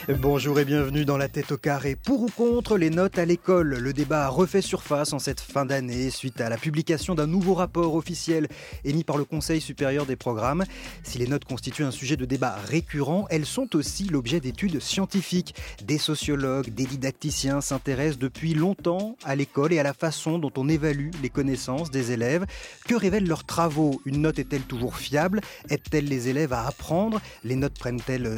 Bonjour et bienvenue dans La Tête au Carré. Pour ou contre les notes à l'école, le débat a refait surface en cette fin d'année suite à la publication d'un nouveau rapport officiel émis par le Conseil supérieur des programmes. Si les notes constituent un sujet de débat récurrent, elles sont aussi l'objet d'études scientifiques. Des sociologues, des didacticiens s'intéressent depuis longtemps à l'école et à la façon dont on évalue les connaissances des élèves. Que révèlent leurs travaux ? Une note est-elle toujours fiable ? Aide-t-elle les élèves à apprendre ? Les notes prennent-elles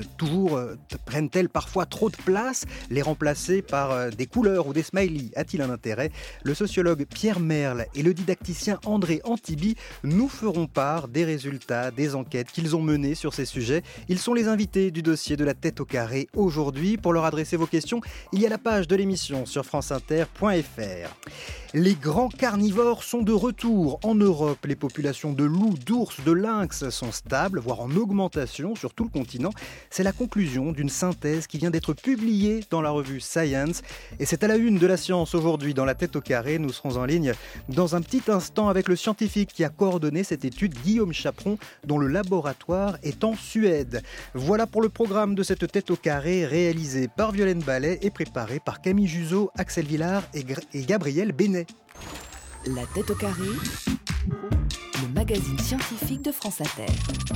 parfois trop de place ? Les remplacer par des couleurs ou des smileys a-t-il un intérêt ? Le sociologue Pierre Merle et le didacticien André Antibi nous feront part des résultats des enquêtes qu'ils ont menées sur ces sujets. Ils sont les invités du dossier de La Tête au Carré aujourd'hui. Pour leur adresser vos questions, il y a la page de l'émission sur franceinter.fr. Les grands carnivores sont de retour en Europe. Les populations de loups, d'ours, de lynx sont stables, voire en augmentation sur tout le continent. C'est la conclusion d'une synthèse qui vient d'être publiée dans la revue Science. Et c'est à la une de la science aujourd'hui dans La Tête au Carré. Nous serons en ligne dans un petit instant avec le scientifique qui a coordonné cette étude, Guillaume Chaperon, dont le laboratoire est en Suède. Voilà pour le programme de cette Tête au Carré, réalisé par Violaine Ballet et préparé par Camille Juzo, Axel Villard et Gabriel Bénet. La Tête au Carré, le magazine scientifique de France Inter.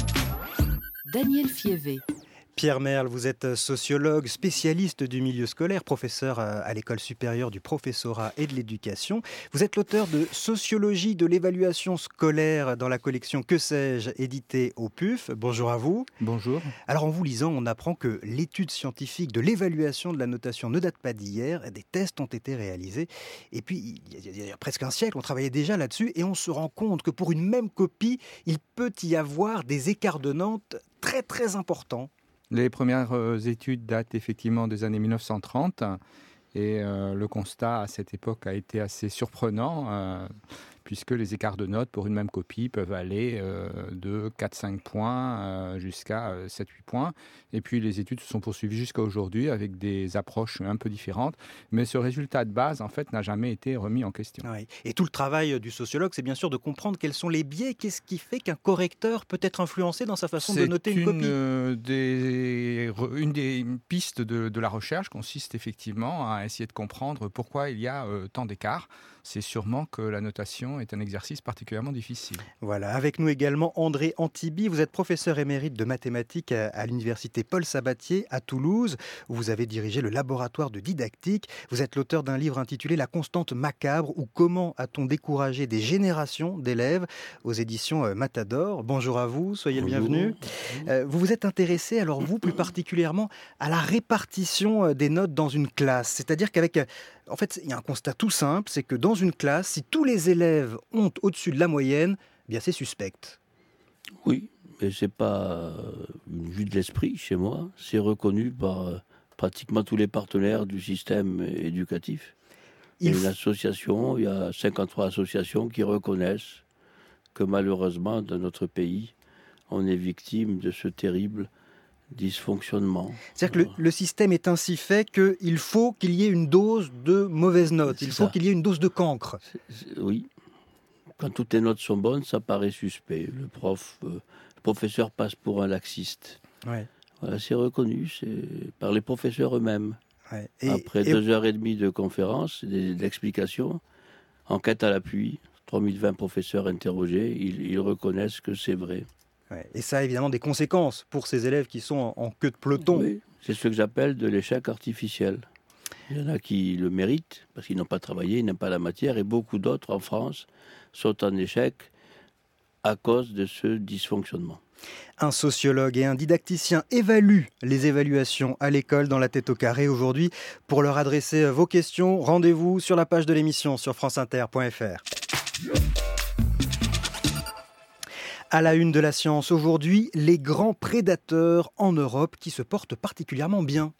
Daniel Fievé. Pierre Merle, vous êtes sociologue, spécialiste du milieu scolaire, professeur à l'École supérieure du professorat et de l'éducation. Vous êtes l'auteur de Sociologie de l'évaluation scolaire dans la collection Que sais-je, éditée au PUF. Bonjour à vous. Bonjour. Alors en vous lisant, on apprend que l'étude scientifique de l'évaluation de la notation ne date pas d'hier. Des tests ont été réalisés. Et puis, il y a presque un siècle, on travaillait déjà là-dessus et on se rend compte que pour une même copie, il peut y avoir des écarts de notes très très importants. Les premières études datent effectivement des années 1930 et le constat à cette époque a été assez surprenant puisque les écarts de notes pour une même copie peuvent aller de 4-5 points jusqu'à 7-8 points. Et puis les études se sont poursuivies jusqu'à aujourd'hui avec des approches un peu différentes. Mais ce résultat de base, en fait, n'a jamais été remis en question. Oui. Et tout le travail du sociologue, c'est bien sûr de comprendre quels sont les biais. Qu'est-ce qui fait qu'un correcteur peut être influencé dans sa façon de noter une copie ? Une des pistes de la recherche consiste effectivement à essayer de comprendre pourquoi il y a tant d'écarts. C'est sûrement que la notation est un exercice particulièrement difficile. Voilà, avec nous également André Antibi. Vous êtes professeur émérite de mathématiques à l'université Paul Sabatier à Toulouse, où vous avez dirigé le laboratoire de didactique. Vous êtes l'auteur d'un livre intitulé La constante macabre ou comment a-t-on découragé des générations d'élèves aux éditions Matador. Bonjour à vous, soyez le bienvenu. Vous vous êtes intéressé, alors vous plus particulièrement, à la répartition des notes dans une classe. C'est-à-dire en fait, il y a un constat tout simple, c'est que dans une classe, si tous les élèves ont au-dessus de la moyenne, eh bien c'est suspect. Oui, mais c'est pas une vue de l'esprit chez moi. C'est reconnu par pratiquement tous les partenaires du système éducatif. Il y a une association, il y a 53 associations qui reconnaissent que malheureusement, dans notre pays, on est victime de ce terrible dysfonctionnement. C'est-à-dire que le système est ainsi fait qu'il faut qu'il y ait une dose de mauvaises notes, il faut qu'il y ait une dose de cancre. Oui. Quand toutes les notes sont bonnes, ça paraît suspect. Le professeur passe pour un laxiste. Ouais. Voilà, c'est reconnu par les professeurs eux-mêmes. Ouais. Après 2h30 de conférence, d'explications, enquête à l'appui, 3020 professeurs interrogés, ils reconnaissent que c'est vrai. Ouais. Et ça a évidemment des conséquences pour ces élèves qui sont en queue de peloton. Oui, c'est ce que j'appelle de l'échec artificiel. Il y en a qui le méritent parce qu'ils n'ont pas travaillé, ils n'aiment pas la matière, et beaucoup d'autres en France sont en échec à cause de ce dysfonctionnement. Un sociologue et un didacticien évaluent les évaluations à l'école dans La Tête au Carré aujourd'hui. Pour leur adresser vos questions, rendez-vous sur la page de l'émission sur franceinter.fr. À la une de la science aujourd'hui, les grands prédateurs en Europe qui se portent particulièrement bien.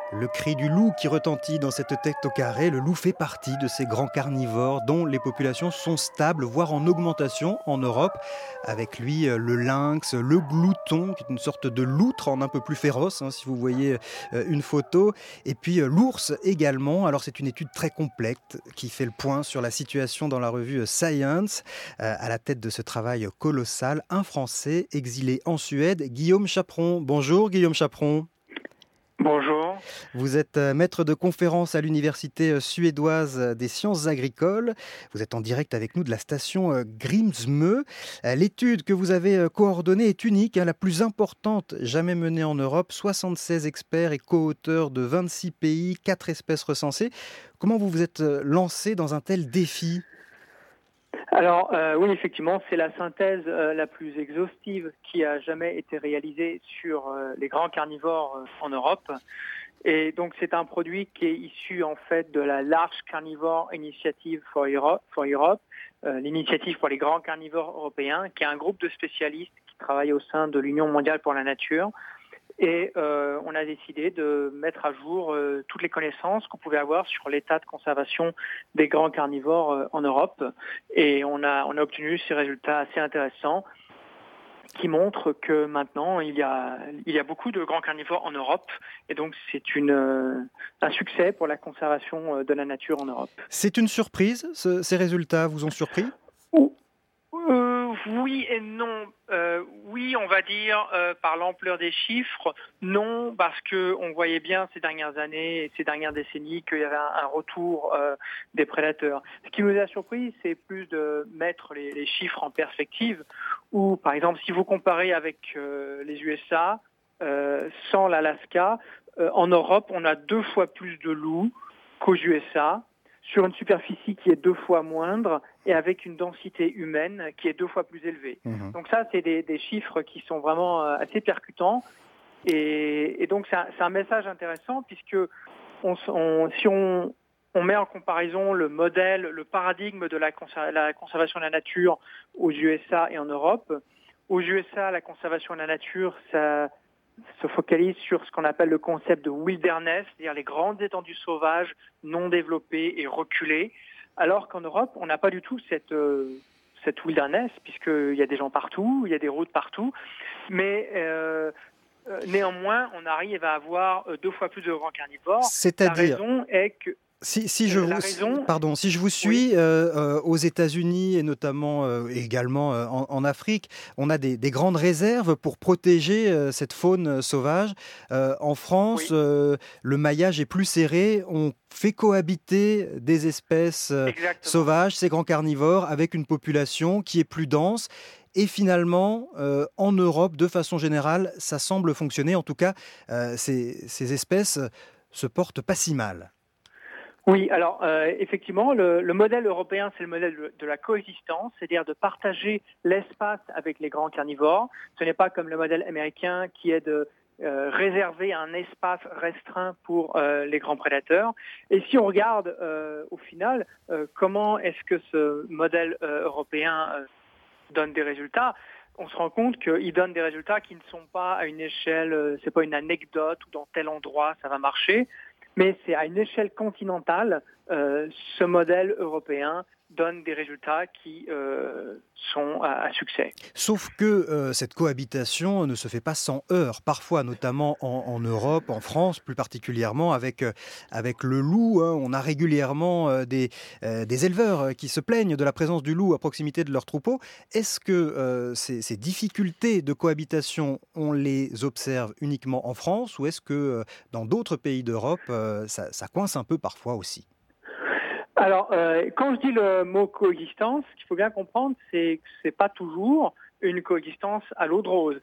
Le cri du loup qui retentit dans cette tête au carré, le loup fait partie de ces grands carnivores dont les populations sont stables, voire en augmentation en Europe. Avec lui, le lynx, le glouton, qui est une sorte de loutre en un peu plus féroce, si vous voyez une photo. Et puis l'ours également. Alors c'est une étude très complète qui fait le point sur la situation dans la revue Science. À la tête de ce travail colossal, un Français exilé en Suède, Guillaume Chaperon. Bonjour Guillaume Chaperon. Bonjour. Vous êtes maître de conférence à l'université suédoise des sciences agricoles. Vous êtes en direct avec nous de la station Grimsmö. L'étude que vous avez coordonnée est unique, la plus importante jamais menée en Europe. 76 experts et co-auteurs de 26 pays, 4 espèces recensées. Comment vous vous êtes lancé dans un tel défi ? Alors oui, effectivement, c'est la synthèse la plus exhaustive qui a jamais été réalisée sur les grands carnivores en Europe. Et donc c'est un produit qui est issu en fait de la Large Carnivore Initiative for Europe, l'initiative pour les grands carnivores européens, qui est un groupe de spécialistes qui travaillent au sein de l'Union mondiale pour la nature. Et on a décidé de mettre à jour toutes les connaissances qu'on pouvait avoir sur l'état de conservation des grands carnivores en Europe. Et on a obtenu ces résultats assez intéressants qui montrent que maintenant il y a beaucoup de grands carnivores en Europe. Et donc c'est un succès pour la conservation de la nature en Europe. C'est une surprise, ces résultats vous ont surpris ? Oui et non. Oui, on va dire par l'ampleur des chiffres. Non, parce que on voyait bien ces dernières années et ces dernières décennies qu'il y avait un retour des prédateurs. Ce qui nous a surpris, c'est plus de mettre les chiffres en perspective. Ou par exemple, si vous comparez avec les USA, sans l'Alaska, en Europe, on a 2 fois plus de loups qu'aux USA, sur une superficie qui est 2 fois moindre et avec une densité humaine qui est 2 fois plus élevée. Donc ça, c'est des chiffres qui sont vraiment assez percutants. Et donc c'est un message intéressant puisque si on met en comparaison le paradigme de la conservation de la nature aux USA et en Europe, aux USA, la conservation de la nature, ça se focalise sur ce qu'on appelle le concept de wilderness, c'est-à-dire les grandes étendues sauvages non développées et reculées, alors qu'en Europe, on n'a pas du tout cette wilderness, puisqu'il y a des gens partout, il y a des routes partout, mais néanmoins, on arrive à avoir 2 fois plus de grands carnivores. C'est-à-dire... La raison est que... Si je vous suis, oui. Aux États-Unis et notamment également en Afrique, on a des grandes réserves pour protéger cette faune sauvage. En France, oui. Le maillage est plus serré. On fait cohabiter des espèces sauvages, ces grands carnivores, avec une population qui est plus dense. Et finalement, en Europe, de façon générale, ça semble fonctionner. En tout cas, ces espèces se portent pas si mal. Oui, alors effectivement, le modèle européen, c'est le modèle de la coexistence, c'est-à-dire de partager l'espace avec les grands carnivores. Ce n'est pas comme le modèle américain qui est de réserver un espace restreint pour les grands prédateurs. Et si on regarde au final comment est-ce que ce modèle européen donne des résultats, on se rend compte qu'il donne des résultats qui ne sont pas à une échelle, c'est pas une anecdote ou dans tel endroit ça va marcher. Mais c'est à une échelle continentale, ce modèle européen donne des résultats qui sont à succès. Sauf que cette cohabitation ne se fait pas sans heurts. Parfois, notamment en Europe, en France plus particulièrement, avec le loup, on a régulièrement des éleveurs qui se plaignent de la présence du loup à proximité de leur troupeau. Est-ce que ces difficultés de cohabitation, on les observe uniquement en France ou est-ce que dans d'autres pays d'Europe, ça coince un peu parfois aussi ? Alors, quand je dis le mot coexistence, ce qu'il faut bien comprendre, c'est que c'est pas toujours une coexistence à l'eau de rose.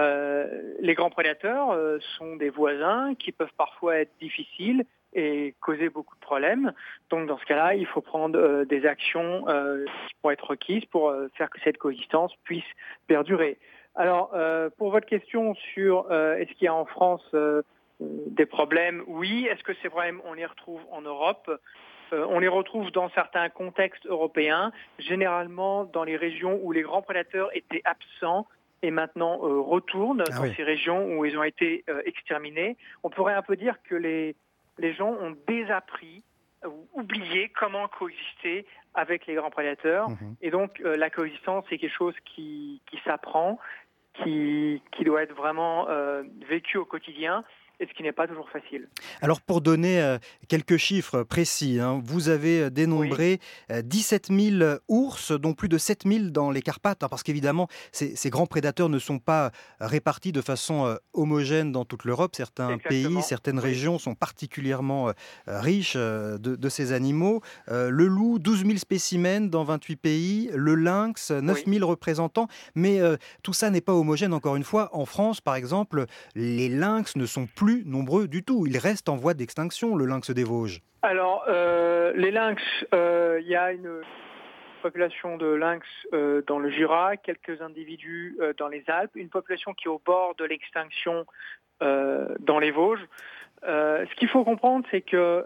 Les grands prédateurs sont des voisins qui peuvent parfois être difficiles et causer beaucoup de problèmes. Donc, dans ce cas-là, il faut prendre des actions qui pourraient être requises pour faire que cette coexistence puisse perdurer. Alors, pour votre question sur est-ce qu'il y a en France des problèmes ? Oui. Est-ce que ces problèmes, on les retrouve en Europe ? On les retrouve dans certains contextes européens, généralement dans les régions où les grands prédateurs étaient absents et maintenant retournent dans ces régions où ils ont été exterminés. On pourrait un peu dire que les gens ont désappris, oublié comment coexister avec les grands prédateurs. Et donc la coexistence, c'est quelque chose qui s'apprend, qui doit être vraiment vécu au quotidien, et ce qui n'est pas toujours facile. Alors pour donner quelques chiffres précis, vous avez dénombré 17 000 ours, dont plus de 7 000 dans les Carpates, parce qu'évidemment ces grands prédateurs ne sont pas répartis de façon homogène dans toute l'Europe. Certains pays, certaines régions sont particulièrement riches de ces animaux. Le loup, 12 000 spécimens dans 28 pays, le lynx, 9 000 représentants, mais tout ça n'est pas homogène. Encore une fois, en France par exemple, les lynx ne sont plus nombreux du tout. Ils restent en voie d'extinction, le lynx des Vosges. Alors, les lynx, il y a une population de lynx dans le Jura, quelques individus dans les Alpes, une population qui est au bord de l'extinction dans les Vosges. Ce qu'il faut comprendre, c'est que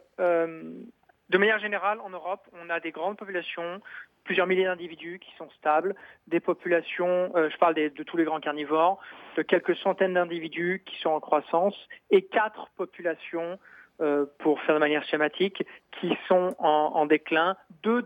de manière générale, en Europe, on a des grandes populations, plusieurs milliers d'individus qui sont stables, des populations, je parle de tous les grands carnivores, de quelques centaines d'individus qui sont en croissance, et 4 populations, pour faire de manière schématique, qui sont en déclin,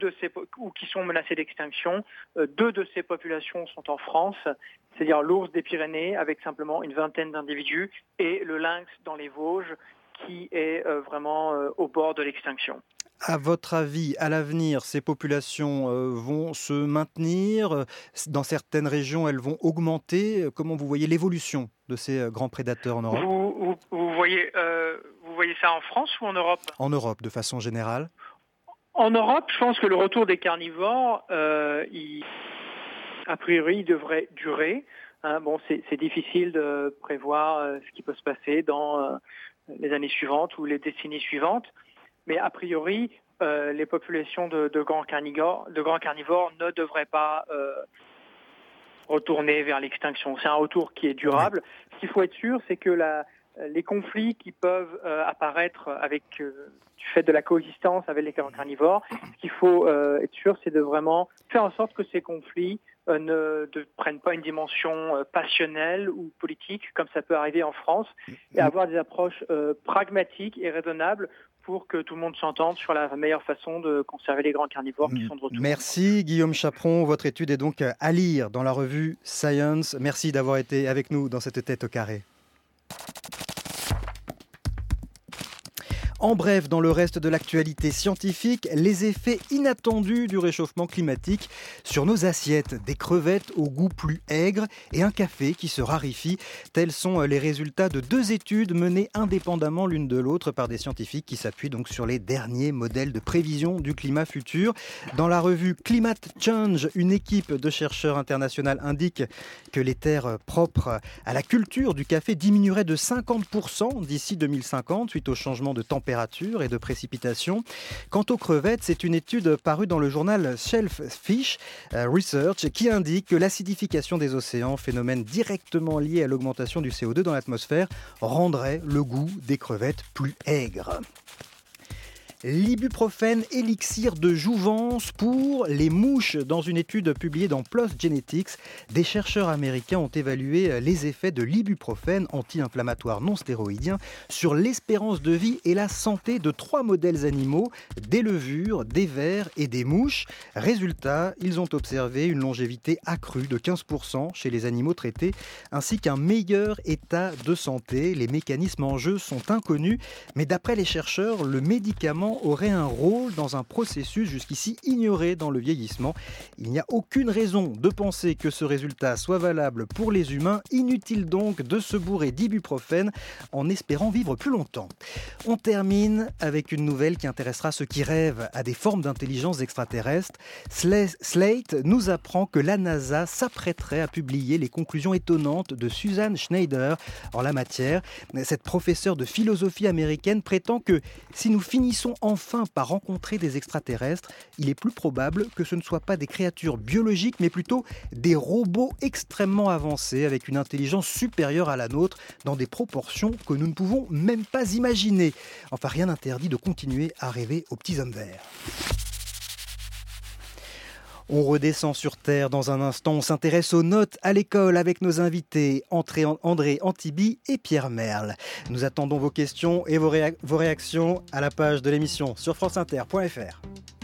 ou qui sont menacées d'extinction. 2 de ces populations sont en France, c'est-à-dire l'ours des Pyrénées, avec simplement une vingtaine d'individus, et le lynx dans les Vosges, qui est vraiment au bord de l'extinction. À votre avis, à l'avenir, ces populations vont se maintenir? Dans certaines régions, elles vont augmenter. Comment vous voyez l'évolution de ces grands prédateurs en Europe? Vous voyez ça en France ou en Europe? En Europe, de façon générale. En Europe, je pense que le retour des carnivores, a priori, il devrait durer. C'est difficile de prévoir ce qui peut se passer dans les années suivantes ou les décennies suivantes. Mais a priori, les populations de grands carnivores ne devraient pas retourner vers l'extinction. C'est un retour qui est durable. Ce qu'il faut être sûr, c'est que les conflits qui peuvent apparaître du fait de la coexistence avec les grands carnivores, ce qu'il faut être sûr, c'est de vraiment faire en sorte que ces conflits ne prennent pas une dimension passionnelle ou politique, comme ça peut arriver en France, et avoir des approches pragmatiques et raisonnables pour que tout le monde s'entende sur la meilleure façon de conserver les grands carnivores qui sont de retour. Merci Guillaume Chaperon. Votre étude est donc à lire dans la revue Science. Merci d'avoir été avec nous dans cette tête au carré. En bref, dans le reste de l'actualité scientifique, les effets inattendus du réchauffement climatique sur nos assiettes, des crevettes au goût plus aigre et un café qui se raréfie. Tels sont les résultats de 2 études menées indépendamment l'une de l'autre par des scientifiques qui s'appuient donc sur les derniers modèles de prévision du climat futur. Dans la revue Climate Change, une équipe de chercheurs internationaux indique que les terres propres à la culture du café diminueraient de 50% d'ici 2050 suite au changement de température et de précipitations. Quant aux crevettes, c'est une étude parue dans le journal Shellfish Research qui indique que l'acidification des océans, phénomène directement lié à l'augmentation du CO2 dans l'atmosphère, rendrait le goût des crevettes plus aigre. L'ibuprofène, élixir de jouvence pour les mouches. Dans une étude publiée dans PLOS Genetics, des chercheurs américains ont évalué les effets de l'ibuprofène, anti-inflammatoire non stéroïdien, sur l'espérance de vie et la santé de 3 modèles animaux, des levures, des vers et des mouches. Résultat, ils ont observé une longévité accrue de 15% chez les animaux traités, ainsi qu'un meilleur état de santé. Les mécanismes en jeu sont inconnus, mais d'après les chercheurs, le médicament aurait un rôle dans un processus jusqu'ici ignoré dans le vieillissement. Il n'y a aucune raison de penser que ce résultat soit valable pour les humains. Inutile donc de se bourrer d'ibuprofène en espérant vivre plus longtemps. On termine avec une nouvelle qui intéressera ceux qui rêvent à des formes d'intelligence extraterrestre. Slate nous apprend que la NASA s'apprêterait à publier les conclusions étonnantes de Susan Schneider en la matière. Cette professeure de philosophie américaine prétend que si nous finissons enfin par rencontrer des extraterrestres, il est plus probable que ce ne soient pas des créatures biologiques, mais plutôt des robots extrêmement avancés avec une intelligence supérieure à la nôtre dans des proportions que nous ne pouvons même pas imaginer. Enfin, rien n'interdit de continuer à rêver aux petits hommes verts. On redescend sur Terre dans un instant. On s'intéresse aux notes à l'école avec nos invités André Antibi et Pierre Merle. Nous attendons vos questions et vos réactions à la page de l'émission sur franceinter.fr.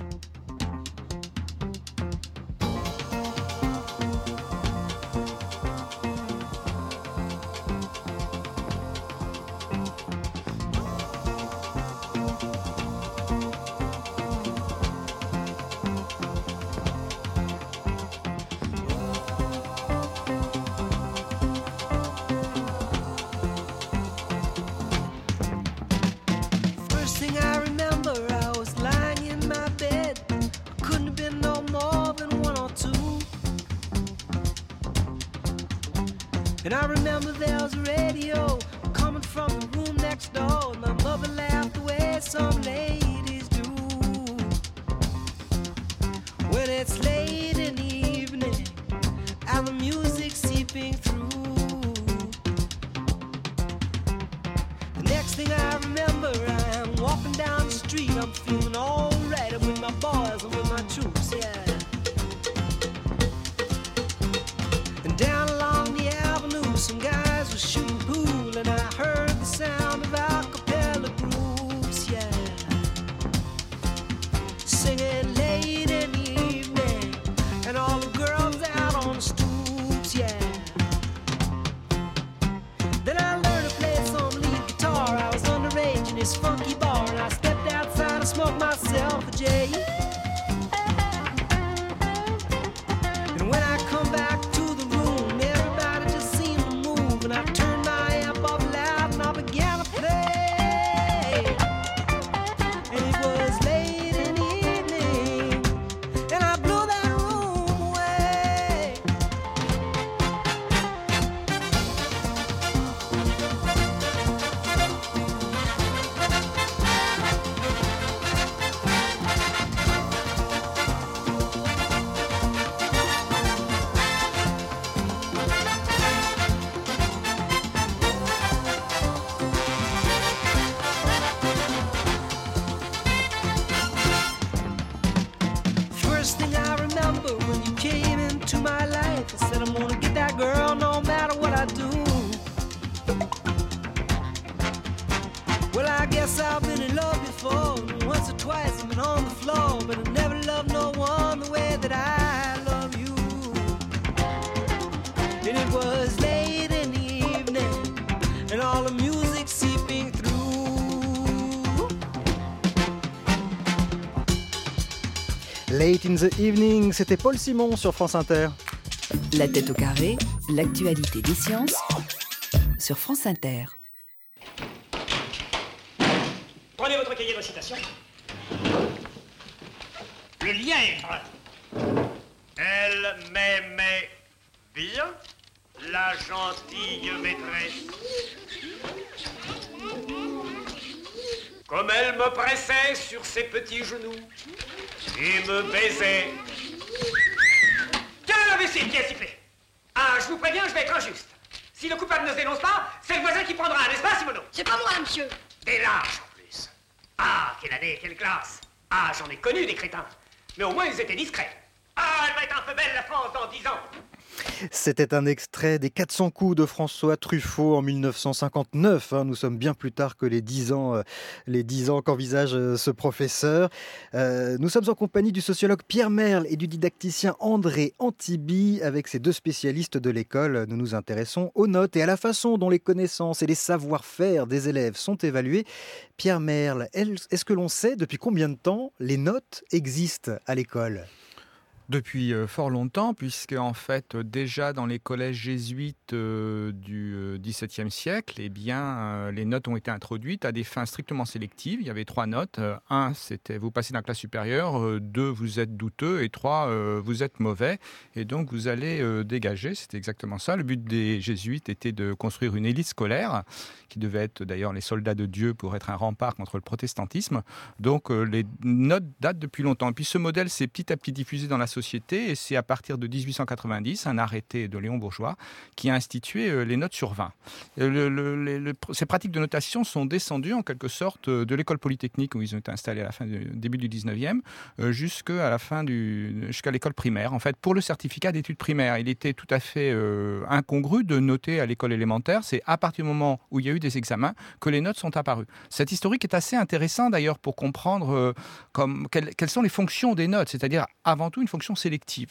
And I remember there was a radio coming from the room next door. And my mother laughed the way some ladies do. When it's late in the evening and the music's seeping through. The next thing I remember, I'm walking down the street. I'm feeling alright. I'm with my boys, I'm with my troops, yeah. And down along the avenue, some guys were shooting pool, and I heard the sound of a cappella groups, yeah, singing late in the evening, and all the girls out on the stoops, yeah. Then I learned to play some lead guitar. I was underage in this funky bar, and I stepped outside and smoked myself a J. And when I come back to the room, everybody just seemed to move, and I turned my amp up loud and I began to play. And it was late in the evening, and I blew that room away. First thing I remember when you came into my life, I said I'm gonna get that girl no matter what I do. Well, I guess I've been in love before. Once or twice I've been on the floor, but I never loved no one the way that I love you. And it was late in the evening, and all the music seeping through. Late in the evening, c'était Paul Simon sur France Inter. La tête au carré, l'actualité des sciences sur France Inter. Prenez votre cahier de citation. Le lièvre. Elle m'aimait bien, la gentille maîtresse. Comme elle me pressait sur ses petits genoux et me baisait. Tiens, l'imbécile qui a sifflé. Ah, je vous préviens, je vais être injuste. Si le coupable ne se dénonce pas, c'est le voisin qui prendra, n'est-ce pas, Simoneau? C'est pas moi, monsieur. Des lâches, en plus. Ah, quelle année, quelle classe. Ah, j'en ai connu des crétins. Mais au moins, ils étaient discrets. Ah, elle va être un peu belle, la France, dans 10 ans. C'était un extrait des 400 coups de François Truffaut en 1959. Nous sommes bien plus tard que les 10 ans qu'envisage ce professeur. Nous sommes en compagnie du sociologue Pierre Merle et du didacticien André Antibi. Avec ces deux spécialistes de l'école, nous nous intéressons aux notes et à la façon dont les connaissances et les savoir-faire des élèves sont évalués. Pierre Merle, est-ce que l'on sait depuis combien de temps les notes existent à l'école ? Depuis fort longtemps, puisque en fait déjà dans les collèges jésuites du XVIIe siècle, eh bien, les notes ont été introduites à des fins strictement sélectives. Il y avait 3 notes. 1, c'était vous passez dans la classe supérieure. 2, vous êtes douteux. Et 3, vous êtes mauvais. Et donc vous allez dégager. C'était exactement ça. Le but des jésuites était de construire une élite scolaire, qui devait être d'ailleurs les soldats de Dieu pour être un rempart contre le protestantisme. Donc les notes datent depuis longtemps. Et puis ce modèle s'est petit à petit diffusé dans la société et c'est à partir de 1890, un arrêté de Léon Bourgeois, qui a institué les notes sur 20. Ces pratiques de notation sont descendues en quelque sorte de l'école polytechnique où ils ont été installés à la fin du début du 19e jusqu'à l'école primaire. En fait, pour le certificat d'études primaires, il était tout à fait incongru de noter à l'école élémentaire. C'est à partir du moment où il y a eu des examens que les notes sont apparues. Cet historique est assez intéressant d'ailleurs pour comprendre quelles sont les fonctions des notes, c'est-à-dire avant tout une fonction sélective.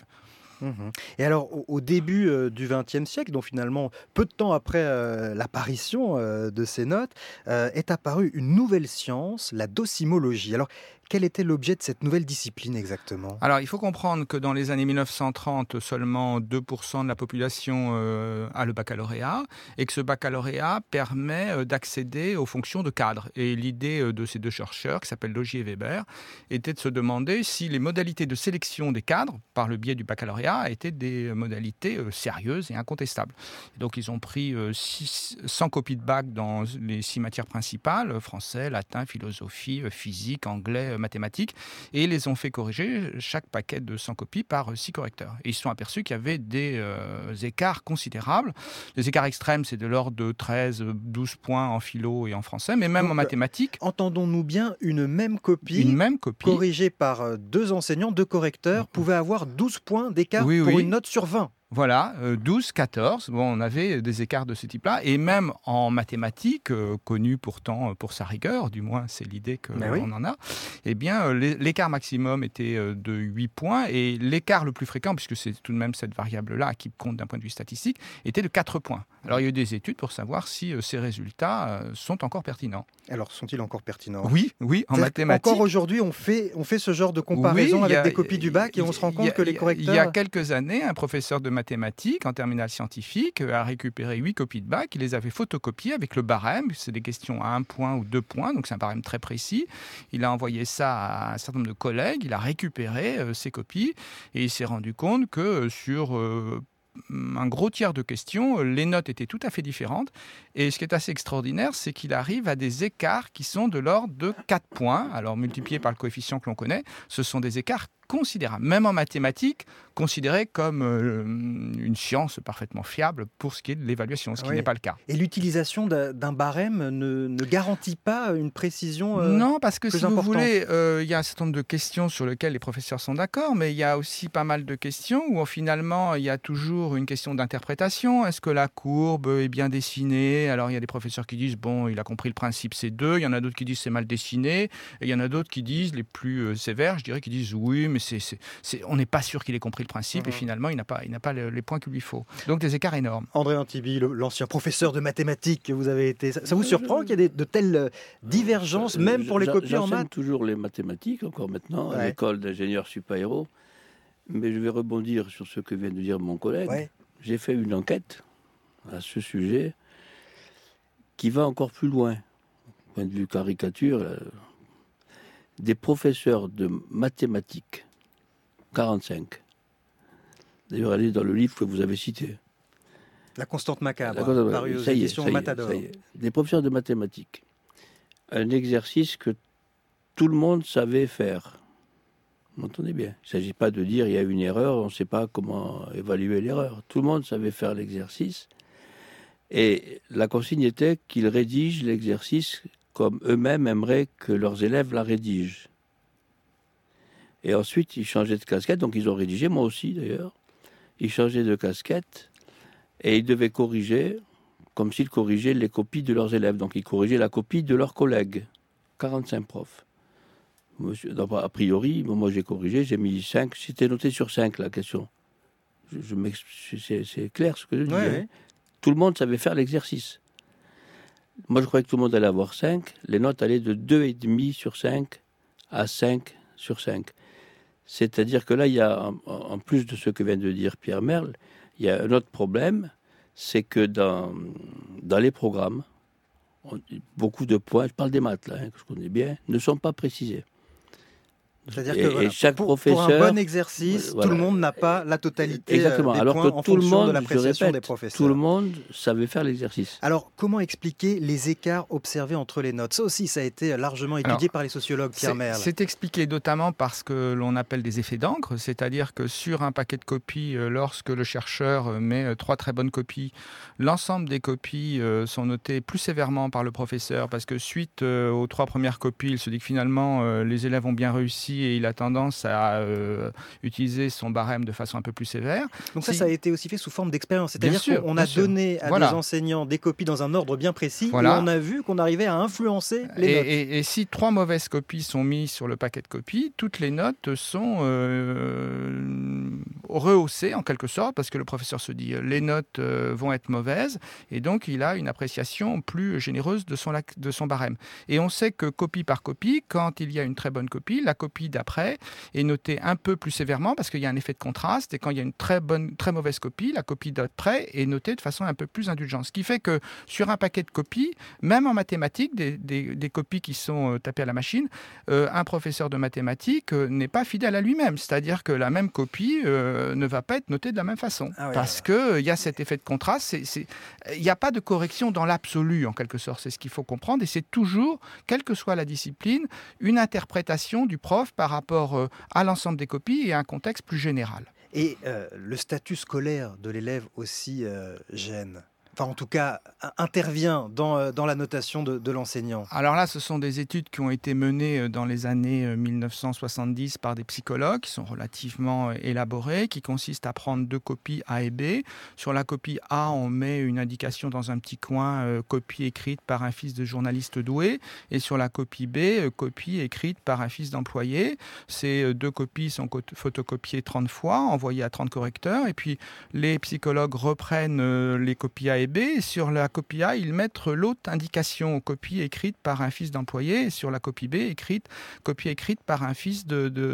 Et alors, au début du XXe siècle, donc finalement peu de temps après l'apparition de ces notes, est apparue une nouvelle science, la docimologie. Alors, quel était l'objet de cette nouvelle discipline exactement ? Alors, il faut comprendre que dans les années 1930, seulement 2% de la population a le baccalauréat et que ce baccalauréat permet d'accéder aux fonctions de cadre. Et l'idée de ces deux chercheurs, qui s'appellent Logier et Weber, était de se demander si les modalités de sélection des cadres, par le biais du baccalauréat, étaient des modalités sérieuses et incontestables. Et donc, ils ont pris 100 copies de bac dans les 6 matières principales, français, latin, philosophie, physique, anglais, mathématiques, et ils les ont fait corriger chaque paquet de 100 copies par 6 correcteurs. Et ils se sont aperçus qu'il y avait des écarts considérables. Les écarts extrêmes, c'est de l'ordre de 13, 12 points en philo et en français, mais même en mathématiques. Entendons-nous bien, une même copie corrigée par 2 enseignants, 2 correcteurs, pouvait avoir 12 points d'écart pour une note sur 20. Voilà, 12, 14, on avait des écarts de ce type-là, et même en mathématiques, connu pourtant pour sa rigueur, du moins c'est l'idée qu'on en a, eh bien l'écart maximum était de 8 points, et l'écart le plus fréquent, puisque c'est tout de même cette variable-là qui compte d'un point de vue statistique, était de 4 points. Alors il y a eu des études pour savoir si ces résultats sont encore pertinents. Alors sont-ils encore pertinents ? Oui, en mathématiques. Encore aujourd'hui, on fait ce genre de comparaison avec des copies du bac, et on se rend compte que les correcteurs... Il y a quelques années, un professeur de mathématiques en terminale scientifique a récupéré 8 copies de bac, il les avait photocopiées avec le barème, c'est des questions à 1 point ou 2 points, donc c'est un barème très précis. Il a envoyé ça à un certain nombre de collègues, il a récupéré ces copies et il s'est rendu compte que sur un gros tiers de questions, les notes étaient tout à fait différentes. Et ce qui est assez extraordinaire, c'est qu'il arrive à des écarts qui sont de l'ordre de 4 points. Alors, multipliés par le coefficient que l'on connaît, ce sont des écarts considérable, même en mathématiques, considéré comme une science parfaitement fiable pour ce qui est de l'évaluation, ce qui n'est pas le cas. Et l'utilisation d'un barème ne garantit pas une précision non, parce que si importante. vous voulez, il y a un certain nombre de questions sur lesquelles les professeurs sont d'accord, mais il y a aussi pas mal de questions où finalement il y a toujours une question d'interprétation. Est-ce que la courbe est bien dessinée ? Alors il y a des professeurs qui disent bon, il a compris le principe, c'est 2. Il y en a d'autres qui disent c'est mal dessiné. Et il y en a d'autres qui disent, les plus sévères, je dirais, qui disent oui, mais on n'est pas sûr qu'il ait compris le principe et finalement il n'a pas les points qu'il lui faut. Donc des écarts énormes. André Antibi, l'ancien professeur de mathématiques que vous avez été, ça vous surprend qu'il y ait de telles divergences, même pour les copies en maths ? J'enseigne toujours les mathématiques, encore maintenant, à l'école d'ingénieurs super-héros. Mais je vais rebondir sur ce que vient de dire mon collègue. Ouais. J'ai fait une enquête à ce sujet qui va encore plus loin. Point de vue caricature, des professeurs de mathématiques, 45. D'ailleurs, elle est dans le livre que vous avez cité. La constante macabre, paru aux éditions Matador. Des professeurs de mathématiques. Un exercice que tout le monde savait faire. Vous m'entendez bien ? Il ne s'agit pas de dire il y a une erreur, on ne sait pas comment évaluer l'erreur. Tout le monde savait faire l'exercice. Et la consigne était qu'ils rédigent l'exercice comme eux-mêmes aimeraient que leurs élèves la rédigent. Et ensuite, ils changeaient de casquette, donc ils ont rédigé, moi aussi d'ailleurs. Ils changeaient de casquette et ils devaient corriger comme s'ils corrigeaient les copies de leurs élèves. Donc ils corrigeaient la copie de leurs collègues. 45 profs. A priori, moi j'ai corrigé, j'ai mis 5. C'était noté sur 5 la question. C'est clair ce que je dis. Ouais. Tout le monde savait faire l'exercice. Moi je croyais que tout le monde allait avoir 5. Les notes allaient de 2,5 sur 5 à 5 sur 5. C'est-à-dire que là, il y a, en plus de ce que vient de dire Pierre Merle, il y a un autre problème, c'est que dans les programmes, beaucoup de points, je parle des maths là, que je connais bien, ne sont pas précisés. C'est-à-dire Et- que voilà, et chaque pour un professeur- bon exercice, Voilà. tout le monde n'a pas la totalité Exactement. des Alors points que en tout le fonction monde, de je l'appréciation répète, des professeurs. tout le monde savait faire l'exercice. Alors, comment expliquer les écarts observés entre les notes? Ça aussi, ça a été largement étudié Alors, par les sociologues, Pierre Merle. C'est expliqué notamment par ce que l'on appelle des effets d'encre, c'est-à-dire que sur un paquet de copies, lorsque le chercheur met 3 très bonnes copies, l'ensemble des copies sont notées plus sévèrement par le professeur parce que suite aux 3 premières copies, il se dit que finalement les élèves ont bien réussi et il a tendance à utiliser son barème de façon un peu plus sévère. Donc ça, Si- ça a été aussi fait sous forme d'expérience. Bien C'est-à-dire sûr, qu'on bien a sûr. donné à Voilà. des enseignants des copies dans un ordre bien précis Voilà. et on a vu qu'on arrivait à influencer les notes. Et si 3 mauvaises copies sont mises sur le paquet de copies, toutes les notes sont rehaussées en quelque sorte parce que le professeur se dit les notes vont être mauvaises et donc il a une appréciation plus généreuse de son barème. Et on sait que copie par copie, quand il y a une très bonne copie, la copie d'après est notée un peu plus sévèrement parce qu'il y a un effet de contraste et quand il y a une très mauvaise copie, la copie d'après est notée de façon un peu plus indulgente. Ce qui fait que sur un paquet de copies, même en mathématiques, des copies qui sont tapées à la machine, un professeur de mathématiques n'est pas fidèle à lui-même. C'est-à-dire que la même copie ne va pas être notée de la même façon. Ah ouais, parce qu'il y a cet effet de contraste. Il n'y a pas de correction dans l'absolu, en quelque sorte. C'est ce qu'il faut comprendre. Et c'est toujours, quelle que soit la discipline, une interprétation du prof par rapport à l'ensemble des copies et à un contexte plus général. Et le statut scolaire de l'élève aussi gêne. Enfin, en tout cas, intervient dans la notation de l'enseignant. Alors là, ce sont des études qui ont été menées dans les années 1970 par des psychologues qui sont relativement élaborées, qui consistent à prendre 2 copies A et B. Sur la copie A, on met une indication dans un petit coin, copie écrite par un fils de journaliste doué. Et sur la copie B, copie écrite par un fils d'employé. Ces 2 copies sont photocopiées 30 fois, envoyées à 30 correcteurs. Et puis, les psychologues reprennent les copies A et B. Et sur la copie A, ils mettent l'autre indication, copie écrite par un fils d'employé. Et sur la copie B, copie écrite par un fils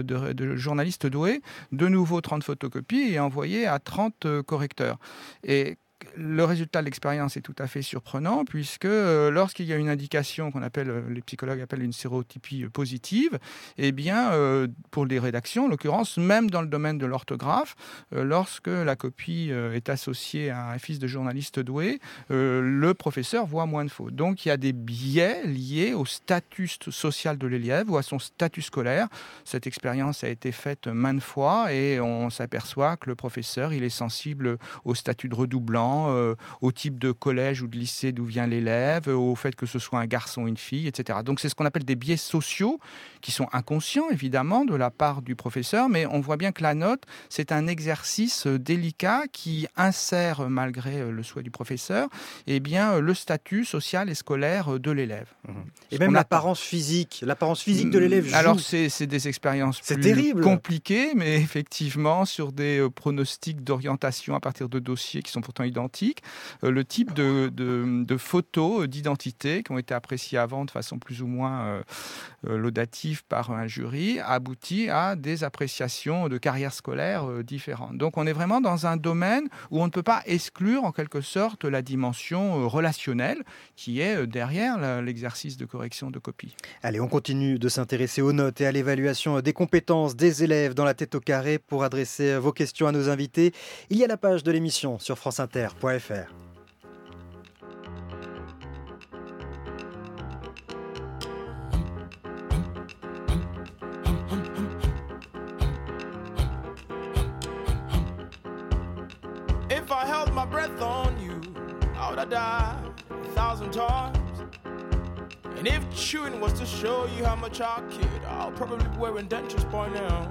de journaliste doué. De nouveau 30 photocopies et envoyées à 30 correcteurs. Et le résultat de l'expérience est tout à fait surprenant puisque lorsqu'il y a une indication qu'on appelle, les psychologues appellent une sérotypie positive, eh bien, pour les rédactions, en l'occurrence, même dans le domaine de l'orthographe, lorsque la copie est associée à un fils de journaliste doué, le professeur voit moins de fautes. Donc, il y a des biais liés au statut social de l'élève ou à son statut scolaire. Cette expérience a été faite maintes fois et on s'aperçoit que le professeur, il est sensible au statut de redoublant, au type de collège ou de lycée d'où vient l'élève, au fait que ce soit un garçon ou une fille, etc. Donc c'est ce qu'on appelle des biais sociaux qui sont inconscients évidemment de la part du professeur, mais on voit bien que la note, c'est un exercice délicat qui insère, malgré le souhait du professeur, eh bien, le statut social et scolaire de l'élève. Et même l'apparence physique de l'élève joue. Alors c'est des expériences plus terrible. compliquées, mais effectivement sur des pronostics d'orientation à partir de dossiers qui sont pourtant identiques, le type de photos d'identité qui ont été appréciées avant de façon plus ou moins laudative par un jury aboutit à des appréciations de carrière scolaire différentes. Donc on est vraiment dans un domaine où on ne peut pas exclure en quelque sorte la dimension relationnelle qui est derrière l'exercice de correction de copie. Allez, on continue de s'intéresser aux notes et à l'évaluation des compétences des élèves dans la tête au carré. Pour adresser vos questions à nos invités, il y a la page de l'émission sur franceinter.fr. If I held my breath on you, I would have died 1,000 times. And if chewing was to show you how much I kid, I'll probably be wearing dentures by now.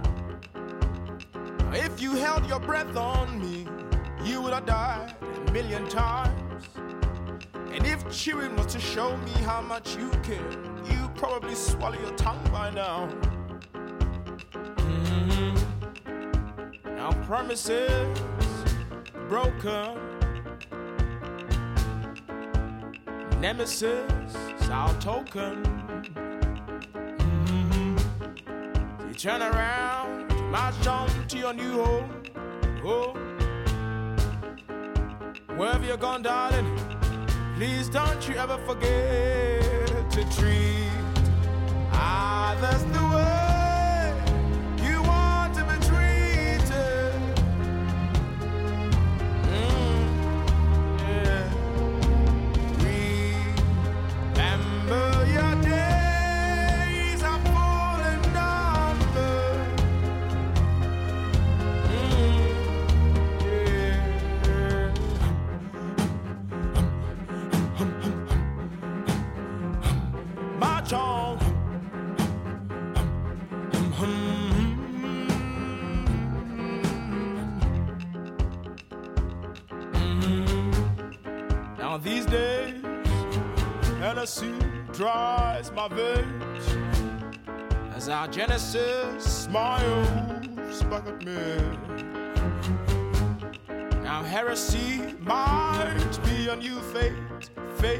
If you held your breath on me, you would have died 1,000,000 times. And if chewing was to show me how much you care, you'd probably swallow your tongue by now. Now promises broken, nemesis our token. You turn around, march on to your new home. Oh, wherever you're gone, darling, please don't you ever forget to treat others the way Now these days, Hennessy dries my veins as our Genesis smiles back at me. Now heresy might be a new faith.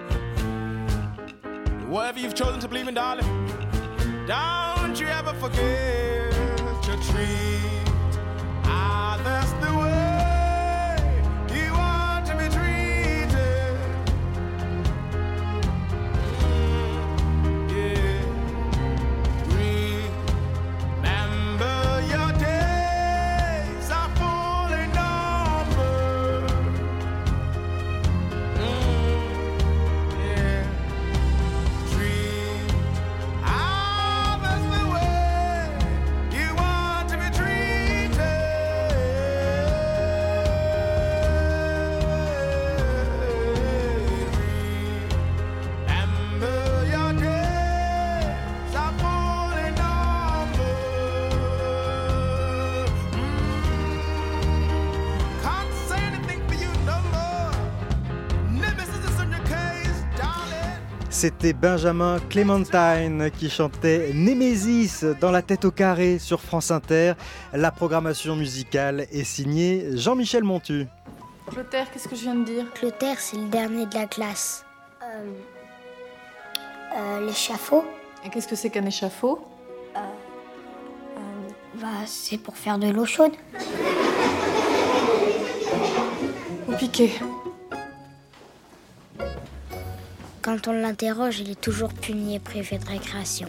Whatever you've chosen to believe in, darling, don't you ever forget your treat. That's the way you want to be treated. Yeah. Remember your days are fully numbered. Yeah. Treat others the way you want to be treated. Remember your days are fully numbered. Can't say anything for you no more. Nemesis is on your case, darling. C'était Benjamin Clémentine qui chantait Némésis dans La Tête au carré sur France Inter. La programmation musicale est signée Jean-Michel Montu. Clotaire, qu'est-ce que je viens de dire? Clotaire, c'est le dernier de la classe. L'échafaud, Et qu'est-ce que c'est qu'un échafaud? c'est pour faire de l'eau chaude. Au piquet. Quand on l'interroge, il est toujours puni et privé de récréation.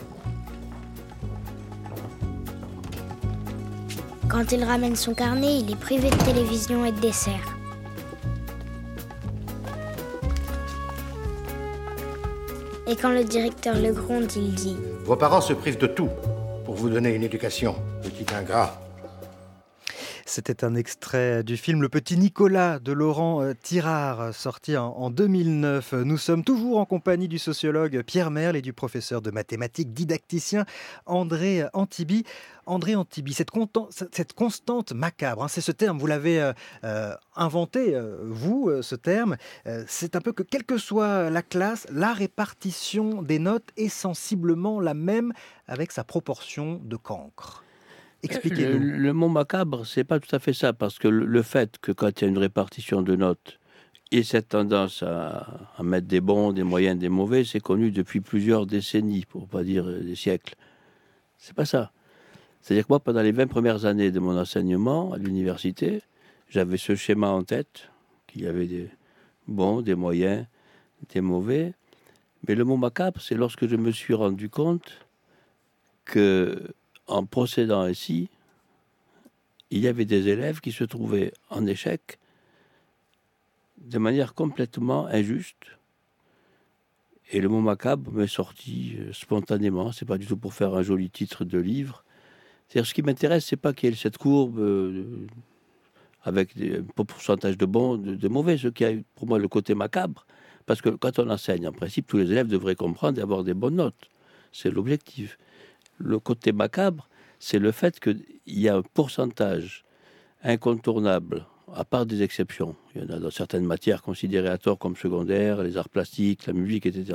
Quand il ramène son carnet, il est privé de télévision et de dessert. Et quand le directeur le gronde, il dit « Vos parents se privent de tout pour vous donner une éducation, petit ingrat. » C'était un extrait du film Le Petit Nicolas de Laurent Tirard, sorti en 2009. Nous sommes toujours en compagnie du sociologue Pierre Merle et du professeur de mathématiques didacticien André Antibi. André Antibi, cette constante macabre, c'est ce terme, vous l'avez inventé, vous, ce terme. C'est un peu que, quelle que soit la classe, la répartition des notes est sensiblement la même avec sa proportion de cancre. Expliquez-nous. Le mot macabre, c'est pas tout à fait ça, parce que le fait que quand il y a une répartition de notes et cette tendance à mettre des bons, des moyens, des mauvais, c'est connu depuis plusieurs décennies, pour pas dire des siècles. C'est pas ça. C'est-à-dire que moi, pendant les 20 premières années de mon enseignement à l'université, j'avais ce schéma en tête, qu'il y avait des bons, des moyens, des mauvais. Mais le mot macabre, c'est lorsque je me suis rendu compte que en procédant ainsi, il y avait des élèves qui se trouvaient en échec de manière complètement injuste. Et le mot macabre m'est sorti spontanément. C'est pas du tout pour faire un joli titre de livre. C'est-à-dire, ce qui m'intéresse, c'est pas qu'il y ait cette courbe avec des pourcentages de bons, de mauvais. Ce qui a pour moi le côté macabre, parce que quand on enseigne, en principe, tous les élèves devraient comprendre et avoir des bonnes notes. C'est l'objectif. Le côté macabre, c'est le fait qu'il y a un pourcentage incontournable, à part des exceptions. Il y en a dans certaines matières considérées à tort comme secondaires, les arts plastiques, la musique, etc.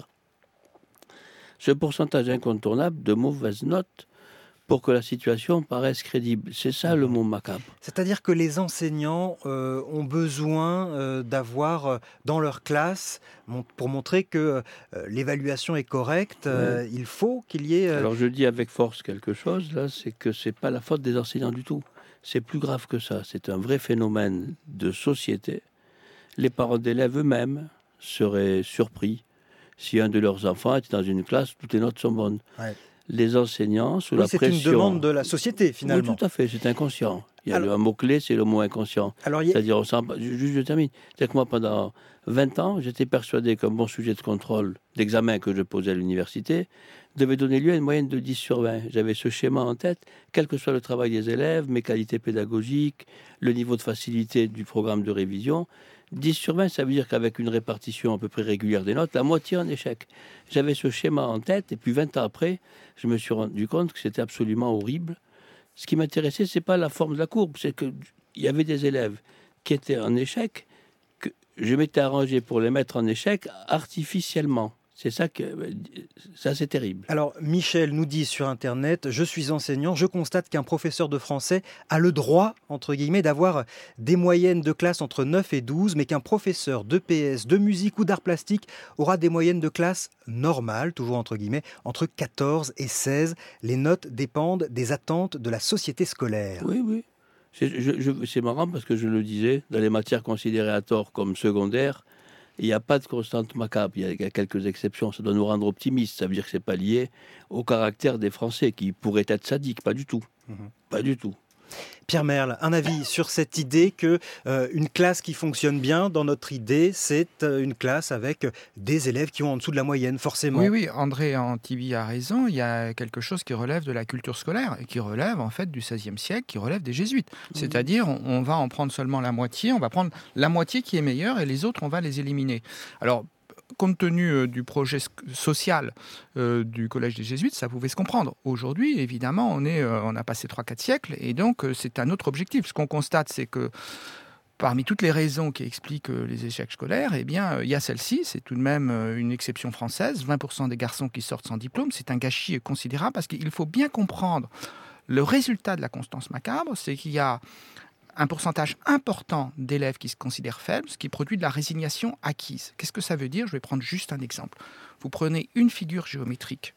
Ce pourcentage incontournable de mauvaises notes pour que la situation paraisse crédible. C'est ça le mot macabre. C'est-à-dire que les enseignants ont besoin d'avoir dans leur classe, pour montrer que l'évaluation est correcte, il faut qu'il y ait... Alors je dis avec force quelque chose, là, c'est que c'est pas la faute des enseignants du tout. C'est plus grave que ça. C'est un vrai phénomène de société. Les parents d'élèves eux-mêmes seraient surpris si un de leurs enfants était dans une classe où toutes les notes sont bonnes. Ouais. Les enseignants, sous la pression... C'est une demande de la société, finalement. Oui, tout à fait, c'est inconscient. Il y a un mot-clé, c'est le mot inconscient. C'est-à-dire, je termine. C'est-à-dire que moi, pendant 20 ans, j'étais persuadé qu'un bon sujet de contrôle, d'examen que je posais à l'université, devait donner lieu à une moyenne de 10 sur 20. J'avais ce schéma en tête, quel que soit le travail des élèves, mes qualités pédagogiques, le niveau de facilité du programme de révision. 10 sur 20, ça veut dire qu'avec une répartition à peu près régulière des notes, la moitié en échec. J'avais ce schéma en tête, et puis 20 ans après, je me suis rendu compte que c'était absolument horrible. Ce qui m'intéressait, c'est pas la forme de la courbe, c'est qu'il y avait des élèves qui étaient en échec, que je m'étais arrangé pour les mettre en échec artificiellement. Ça, c'est terrible. Alors, Michel nous dit sur Internet, je suis enseignant, je constate qu'un professeur de français a le droit, entre guillemets, d'avoir des moyennes de classe entre 9 et 12, mais qu'un professeur de PS, de musique ou d'art plastique aura des moyennes de classe normales, toujours entre guillemets, entre 14 et 16. Les notes dépendent des attentes de la société scolaire. Oui. C'est marrant parce que je le disais, dans les matières considérées à tort comme secondaires, il n'y a pas de constante macabre, il y a quelques exceptions. Ça doit nous rendre optimistes, ça veut dire que ce n'est pas lié au caractère des Français qui pourraient être sadiques, pas du tout. Pas du tout. Pierre Merle, un avis sur cette idée que une classe qui fonctionne bien, dans notre idée, c'est une classe avec des élèves qui ont en dessous de la moyenne, forcément. Oui, André Antibi a raison. Il y a quelque chose qui relève de la culture scolaire et qui relève en fait du XVIe siècle, qui relève des jésuites. C'est-à-dire, on va en prendre seulement la moitié, on va prendre la moitié qui est meilleure et les autres, on va les éliminer. Alors, compte tenu du projet social du Collège des Jésuites, ça pouvait se comprendre. Aujourd'hui, évidemment, on a passé 3-4 siècles et donc c'est un autre objectif. Ce qu'on constate, c'est que parmi toutes les raisons qui expliquent les échecs scolaires, eh bien, il y a celle-ci, c'est tout de même une exception française. 20% des garçons qui sortent sans diplôme, c'est un gâchis considérable parce qu'il faut bien comprendre le résultat de la constance macabre, c'est qu'il y a un pourcentage important d'élèves qui se considèrent faibles, ce qui produit de la résignation acquise. Qu'est-ce que ça veut dire ? Je vais prendre juste un exemple. Vous prenez une figure géométrique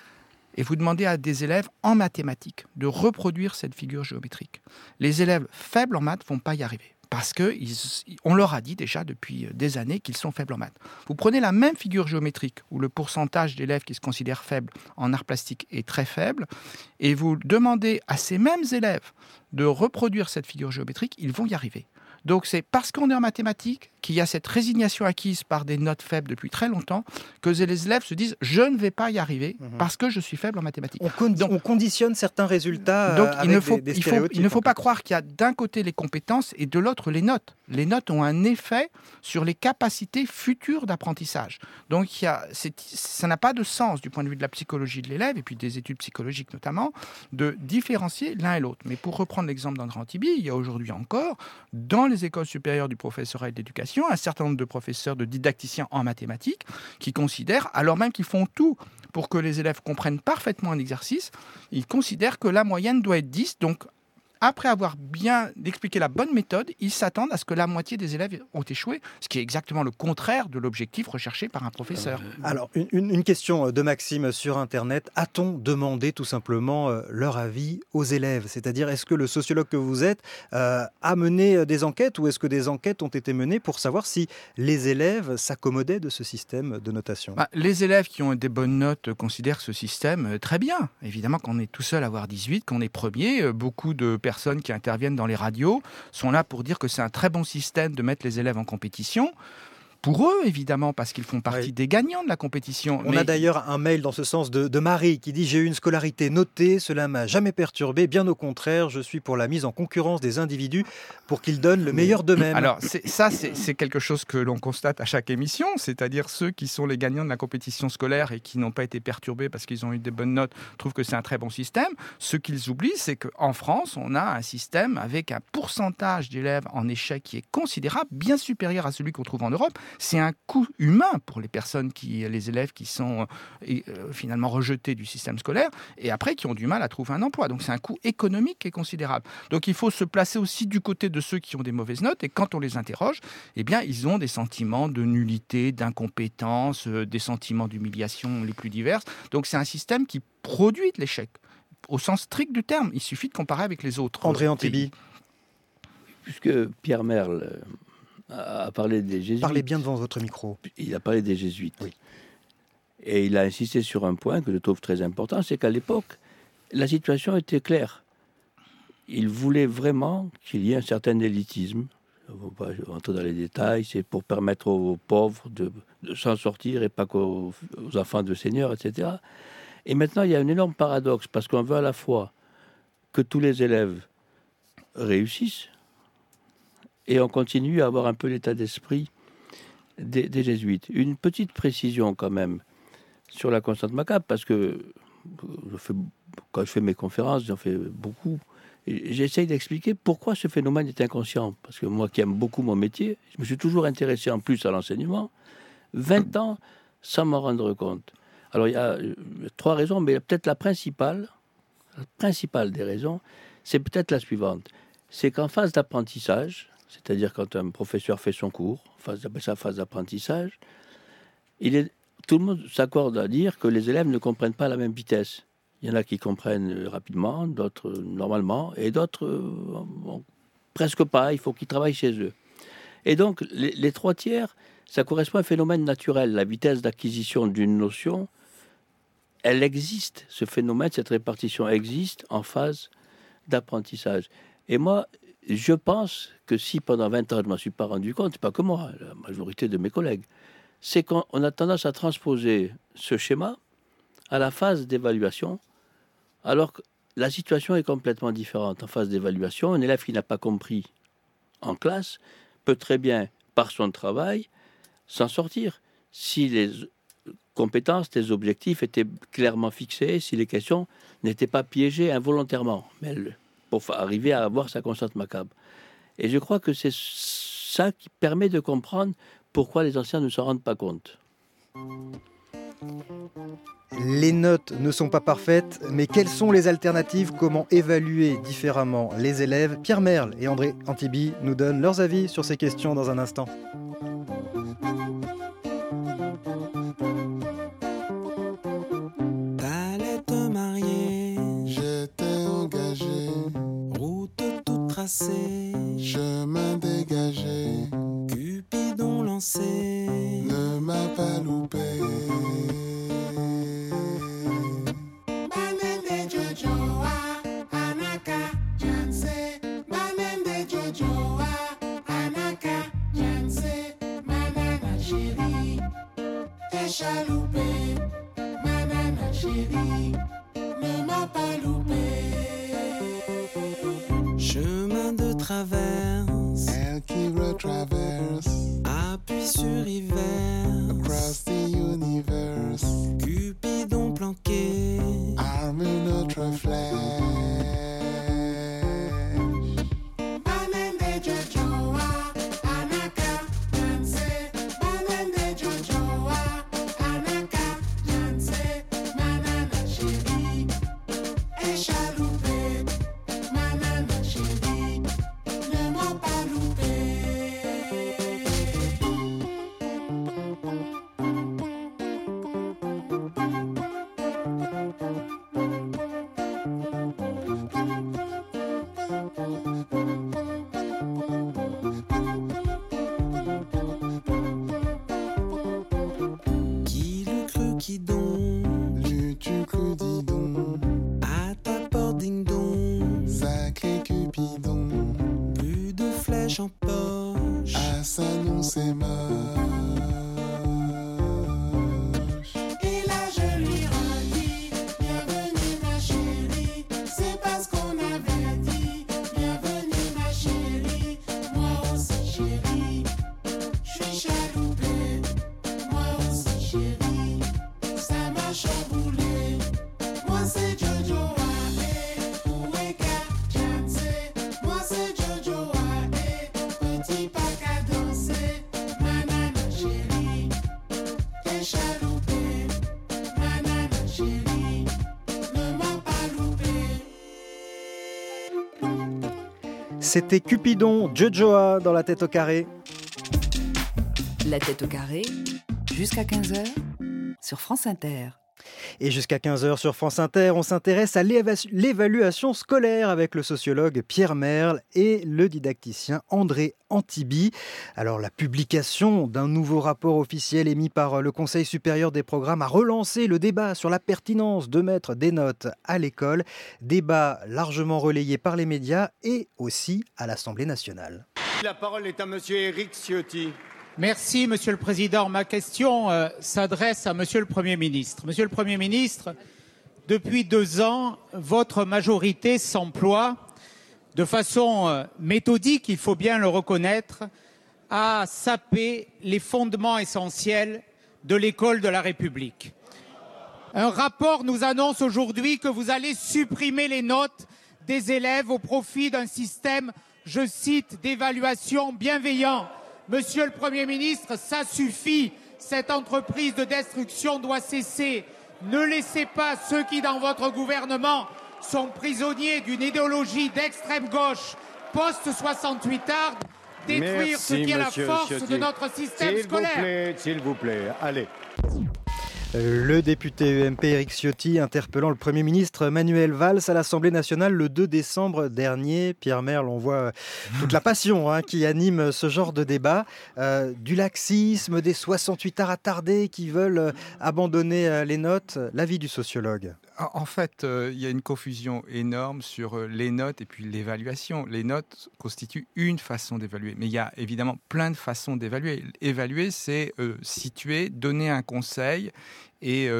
et vous demandez à des élèves en mathématiques de reproduire cette figure géométrique. Les élèves faibles en maths ne vont pas y arriver parce qu'on leur a dit déjà depuis des années qu'ils sont faibles en maths. Vous prenez la même figure géométrique où le pourcentage d'élèves qui se considèrent faibles en art plastique est très faible et vous demandez à ces mêmes élèves de reproduire cette figure géométrique, ils vont y arriver. Donc c'est parce qu'on est en mathématiques qu'il y a cette résignation acquise par des notes faibles depuis très longtemps que les élèves se disent « je ne vais pas y arriver parce que je suis faible en mathématiques ». On conditionne certains résultats avec des stéréotypes. Il ne faut pas croire qu'il y a d'un côté les compétences et de l'autre les notes. Les notes ont un effet sur les capacités futures d'apprentissage. Donc ça n'a pas de sens du point de vue de la psychologie de l'élève et puis des études psychologiques notamment de différencier l'un et l'autre. Mais pour reprendre l'exemple d'André Antibi, il y a aujourd'hui encore dans les écoles supérieures du professorat et de l'éducation un certain nombre de professeurs, de didacticiens en mathématiques qui considèrent, alors même qu'ils font tout pour que les élèves comprennent parfaitement un exercice, ils considèrent que la moyenne doit être 10. Donc, après avoir bien expliqué la bonne méthode, ils s'attendent à ce que la moitié des élèves ont échoué, ce qui est exactement le contraire de l'objectif recherché par un professeur. Alors, une question de Maxime sur Internet. A-t-on demandé tout simplement leur avis aux élèves ? C'est-à-dire, est-ce que le sociologue que vous êtes a mené des enquêtes ou est-ce que des enquêtes ont été menées pour savoir si les élèves s'accommodaient de ce système de notation ? Les élèves qui ont des bonnes notes considèrent ce système très bien. Évidemment, quand on est tout seul à avoir 18, qu'on est premier, beaucoup de personnes qui interviennent dans les radios sont là pour dire que c'est un très bon système de mettre les élèves en compétition. Pour eux, évidemment, parce qu'ils font partie des gagnants de la compétition. On a d'ailleurs un mail dans ce sens de Marie qui dit « J'ai eu une scolarité notée, cela m'a jamais perturbé, bien au contraire, je suis pour la mise en concurrence des individus pour qu'ils donnent le meilleur d'eux-mêmes. » Alors, c'est quelque chose que l'on constate à chaque émission, c'est-à-dire ceux qui sont les gagnants de la compétition scolaire et qui n'ont pas été perturbés parce qu'ils ont eu des bonnes notes trouvent que c'est un très bon système. Ce qu'ils oublient, c'est qu'en France, on a un système avec un pourcentage d'élèves en échec qui est considérable, bien supérieur à celui qu'on trouve en Europe. C'est un coût humain pour les élèves qui sont finalement rejetés du système scolaire et après qui ont du mal à trouver un emploi. Donc c'est un coût économique qui est considérable. Donc il faut se placer aussi du côté de ceux qui ont des mauvaises notes et quand on les interroge, eh bien ils ont des sentiments de nullité, d'incompétence, des sentiments d'humiliation les plus diverses. Donc c'est un système qui produit de l'échec au sens strict du terme. Il suffit de comparer avec les autres. André Antibi. Puisque Pierre Merle a parlé des jésuites. Parlez bien devant votre micro. Il a parlé des jésuites. Oui. Et il a insisté sur un point que je trouve très important, c'est qu'à l'époque, la situation était claire. Il voulait vraiment qu'il y ait un certain élitisme. Je ne vais pas rentrer dans les détails, c'est pour permettre aux pauvres de s'en sortir et pas qu'aux enfants de seigneurs, etc. Et maintenant, il y a un énorme paradoxe, parce qu'on veut à la fois que tous les élèves réussissent, et on continue à avoir un peu l'état d'esprit des jésuites. Une petite précision quand même sur la constante macabre, parce que quand je fais mes conférences, j'en fais beaucoup, j'essaye d'expliquer pourquoi ce phénomène est inconscient. Parce que moi qui aime beaucoup mon métier, je me suis toujours intéressé en plus à l'enseignement, 20 ans sans m'en rendre compte. Alors il y a 3 raisons, mais peut-être la principale des raisons, c'est peut-être la suivante. C'est qu'en phase d'apprentissage, c'est-à-dire quand un professeur fait son cours, appelle ça phase d'apprentissage, tout le monde s'accorde à dire que les élèves ne comprennent pas à la même vitesse. Il y en a qui comprennent rapidement, d'autres normalement, et d'autres presque pas, il faut qu'ils travaillent chez eux. Et donc, les 3 tiers, ça correspond à un phénomène naturel. La vitesse d'acquisition d'une notion, elle existe, ce phénomène, cette répartition existe en phase d'apprentissage. Et moi, je pense que si pendant 20 ans, je ne m'en suis pas rendu compte, c'est pas que moi, la majorité de mes collègues, c'est qu'on a tendance à transposer ce schéma à la phase d'évaluation, alors que la situation est complètement différente. En phase d'évaluation, un élève qui n'a pas compris en classe peut très bien, par son travail, s'en sortir. Si les compétences, les objectifs étaient clairement fixés, si les questions n'étaient pas piégées involontairement, mais pour arriver à avoir sa constante macabre. Et je crois que c'est ça qui permet de comprendre pourquoi les anciens ne s'en rendent pas compte. Les notes ne sont pas parfaites, mais quelles sont les alternatives? Comment évaluer différemment les élèves? Pierre Merle et André Antibi nous donnent leurs avis sur ces questions dans un instant. T'allais te marier, j'étais engagé, route toute tracée, chemin dégagé, Cupidon lancé, ne m'a pas loupé. Chaloupé, manana chérie, ne m'a pas loupé. Chemin de traverse, Elle qui retraverse, appuie sur hiver, across the universe, Cupidon planqué, arme notre flèche. En poche, à s'annoncer moche. Et là je lui redis, bienvenue ma chérie, c'est parce qu'on avait dit, bienvenue ma chérie, moi aussi chérie, je suis chaloupé, moi aussi chérie, ça m'a chamboulé, moi c'est Jojo Ae, Oueka Janse, moi c'est Jojo Ae. Petit pack à danser, manana chérie, t'es chaloupé, manana chérie, ne m'a pas loupé. C'était Cupidon, Jojoa dans La Tête au Carré. La Tête au Carré, jusqu'à 15h, sur France Inter. Et jusqu'à 15h sur France Inter, on s'intéresse à l'évaluation scolaire avec le sociologue Pierre Merle et le didacticien André Antibi. Alors la publication d'un nouveau rapport officiel émis par le Conseil supérieur des programmes a relancé le débat sur la pertinence de mettre des notes à l'école. Débat largement relayé par les médias et aussi à l'Assemblée nationale. La parole est à monsieur Éric Ciotti. Merci, Monsieur le Président. Ma question s'adresse à Monsieur le Premier ministre. Monsieur le Premier ministre, depuis 2 ans, votre majorité s'emploie de façon méthodique, il faut bien le reconnaître, à saper les fondements essentiels de l'école de la République. Un rapport nous annonce aujourd'hui que vous allez supprimer les notes des élèves au profit d'un système, je cite, d'évaluation bienveillant. Monsieur le Premier ministre, ça suffit. Cette entreprise de destruction doit cesser. Ne laissez pas ceux qui, dans votre gouvernement, sont prisonniers d'une idéologie d'extrême gauche post-68 détruire ce qui est la force de notre système scolaire. S'il vous plaît, allez. Le député UMP Éric Ciotti interpellant le Premier ministre Manuel Valls à l'Assemblée nationale le 2 décembre dernier. Pierre Merle, on voit toute la passion qui anime ce genre de débat. Du laxisme, des 68ards attardés qui veulent abandonner les notes. L'avis du sociologue. En fait, il y a une confusion énorme sur les notes et puis l'évaluation. Les notes constituent une façon d'évaluer, mais il y a évidemment plein de façons d'évaluer. Évaluer, c'est situer, donner un conseil et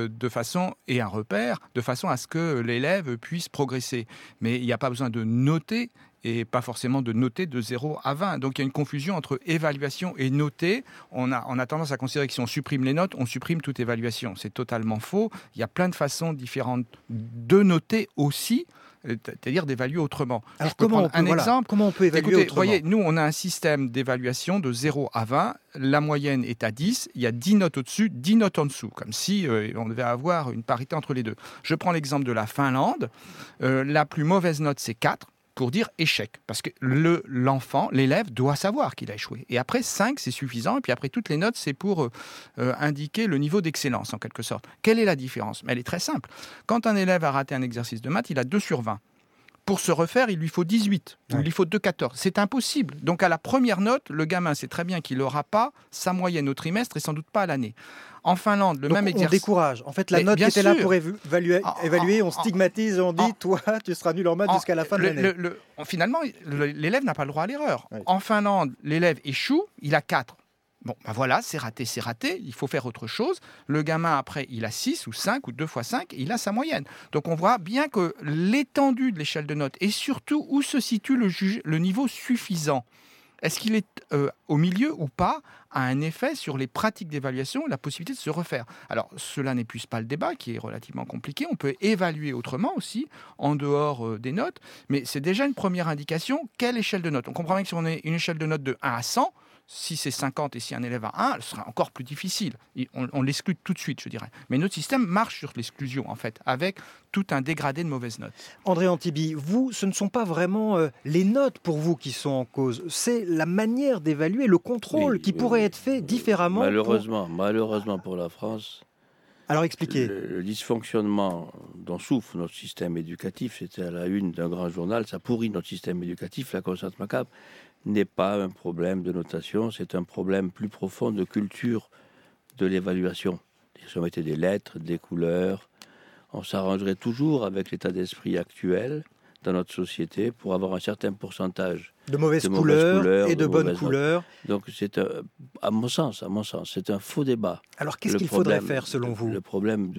un repère, de façon à ce que l'élève puisse progresser. Mais il n'y a pas besoin de noter, et pas forcément de noter de 0 à 20. Donc il y a une confusion entre évaluation et noter. On a tendance à considérer que si on supprime les notes, on supprime toute évaluation. C'est totalement faux. Il y a plein de façons différentes de noter aussi, c'est-à-dire d'évaluer autrement. Alors comment on peut évaluer autrement ? Voyez, nous, on a un système d'évaluation de 0 à 20. La moyenne est à 10. Il y a 10 notes au-dessus, 10 notes en dessous, comme si on devait avoir une parité entre les deux. Je prends l'exemple de la Finlande. La plus mauvaise note, c'est 4. Pour dire échec, parce que l'enfant, l'élève doit savoir qu'il a échoué. Et après 5, c'est suffisant, et puis après toutes les notes, c'est pour indiquer le niveau d'excellence, en quelque sorte. Quelle est la différence ? Mais elle est très simple. Quand un élève a raté un exercice de maths, il a 2 sur 20. Pour se refaire, il lui faut 18, il lui faut 2,14. C'est impossible. Donc à la première note, le gamin sait très bien qu'il n'aura pas sa moyenne au trimestre et sans doute pas à l'année. En Finlande, le même exercice. On décourage. En fait, la note qui était là pour évaluer, on stigmatise, on dit, toi, tu seras nul en maths jusqu'à la fin de l'année. Finalement, l'élève n'a pas le droit à l'erreur. Oui. En Finlande, l'élève échoue, il a 4. Bon, ben voilà, c'est raté, il faut faire autre chose. Le gamin, après, il a 6 ou 5 ou 2 fois 5, il a sa moyenne. Donc on voit bien que l'étendue de l'échelle de notes et surtout où se situe le niveau suffisant, est-ce qu'il est au milieu ou pas, a un effet sur les pratiques d'évaluation et la possibilité de se refaire. Alors, cela n'épuise pas le débat, qui est relativement compliqué. On peut évaluer autrement aussi, en dehors des notes, mais c'est déjà une première indication. Quelle échelle de notes ? On comprend bien que si on a une échelle de notes de 1 à 100, si c'est 50 et si un élève a 1, ce sera encore plus difficile. On l'exclut tout de suite, je dirais. Mais notre système marche sur l'exclusion, en fait, avec tout un dégradé de mauvaises notes. André Antibi, vous, ce ne sont pas vraiment les notes pour vous qui sont en cause. C'est la manière d'évaluer, le contrôle qui pourrait être fait différemment. Malheureusement pour la France. Alors expliquez. Le dysfonctionnement dont souffre notre système éducatif, c'était à la une d'un grand journal, ça pourrit notre système éducatif, la constante macabre, n'est pas un problème de notation, c'est un problème plus profond de culture de l'évaluation. Si on mettait des lettres, des couleurs, on s'arrangerait toujours avec l'état d'esprit actuel dans notre société pour avoir un certain pourcentage de mauvaises couleurs et de bonnes couleurs. Donc c'est, à mon sens, c'est un faux débat. Alors qu'est-ce qu'il faudrait faire selon vous ? Le problème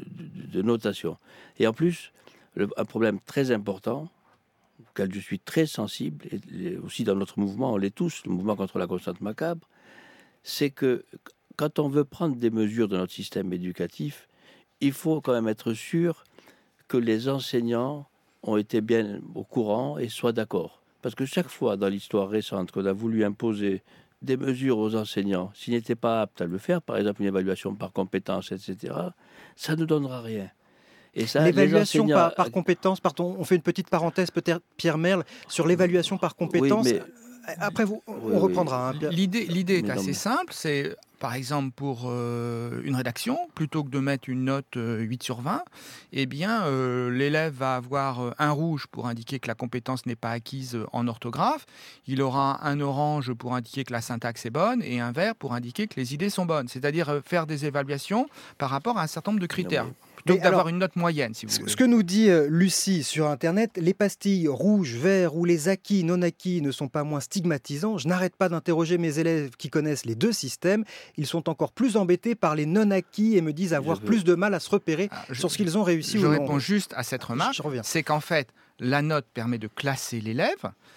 de notation. Et en plus, un problème très important, auquel je suis très sensible, et aussi dans notre mouvement, on l'est tous, le mouvement contre la constante macabre, c'est que quand on veut prendre des mesures de notre système éducatif, il faut quand même être sûr que les enseignants ont été bien au courant et soient d'accord. Parce que chaque fois dans l'histoire récente qu'on a voulu imposer des mesures aux enseignants, s'ils n'étaient pas aptes à le faire, par exemple une évaluation par compétence, etc., ça ne donnera rien. Et ça, l'évaluation par compétence, pardon, on fait une petite parenthèse peut-être, Pierre Merle, sur l'évaluation par compétence. Oui, mais... Après, on reprendra. Hein, l'idée est assez simple, c'est par exemple pour une rédaction, plutôt que de mettre une note 8 sur 20, eh bien, l'élève va avoir un rouge pour indiquer que la compétence n'est pas acquise en orthographe, il aura un orange pour indiquer que la syntaxe est bonne et un vert pour indiquer que les idées sont bonnes, c'est-à-dire faire des évaluations par rapport à un certain nombre de critères. Donc d'avoir une note moyenne, si vous voulez. Ce que nous dit Lucie sur Internet, les pastilles rouges, verts ou les acquis, non acquis ne sont pas moins stigmatisants. Je n'arrête pas d'interroger mes élèves qui connaissent les deux systèmes. Ils sont encore plus embêtés par les non acquis et me disent avoir plus de mal à se repérer sur ce qu'ils ont réussi ou non. Je réponds juste à cette remarque. C'est qu'en fait, la note permet de classer l'élève.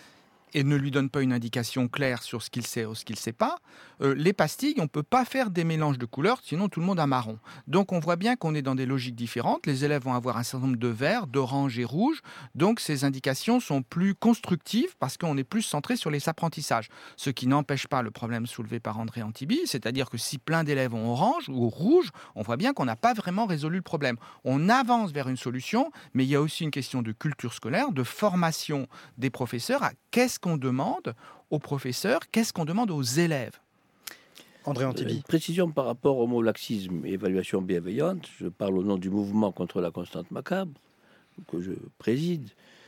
et ne lui donne pas une indication claire sur ce qu'il sait ou ce qu'il ne sait pas, les pastilles, on ne peut pas faire des mélanges de couleurs, sinon tout le monde a marron. Donc on voit bien qu'on est dans des logiques différentes. Les élèves vont avoir un certain nombre de verts, d'orange et rouge. Donc ces indications sont plus constructives parce qu'on est plus centré sur les apprentissages. Ce qui n'empêche pas le problème soulevé par André Antibi, c'est-à-dire que si plein d'élèves ont orange ou rouge, on voit bien qu'on n'a pas vraiment résolu le problème. On avance vers une solution, mais il y a aussi une question de culture scolaire, de formation des professeurs à qu'est-ce qu'on demande aux professeurs, qu'est-ce qu'on demande aux élèves. André Antibi. Précision par rapport au mot laxisme et évaluation bienveillante. Je parle au nom du mouvement contre la constante macabre que je préside.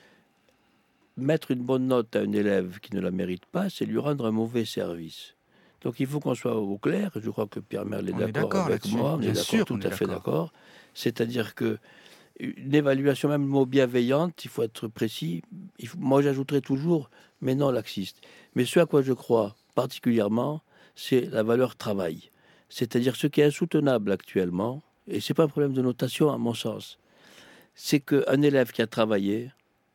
Mettre une bonne note à un élève qui ne la mérite pas, c'est lui rendre un mauvais service. Donc il faut qu'on soit au clair. Je crois que Pierre Merle est d'accord avec moi. On est d'accord, tout à fait d'accord. C'est-à-dire que une évaluation, même le mot bienveillante, il faut être précis. Moi, j'ajouterais toujours, mais non laxiste. Mais ce à quoi je crois particulièrement, c'est la valeur travail. C'est-à-dire ce qui est insoutenable actuellement, et ce n'est pas un problème de notation à mon sens, c'est qu'un élève qui a travaillé,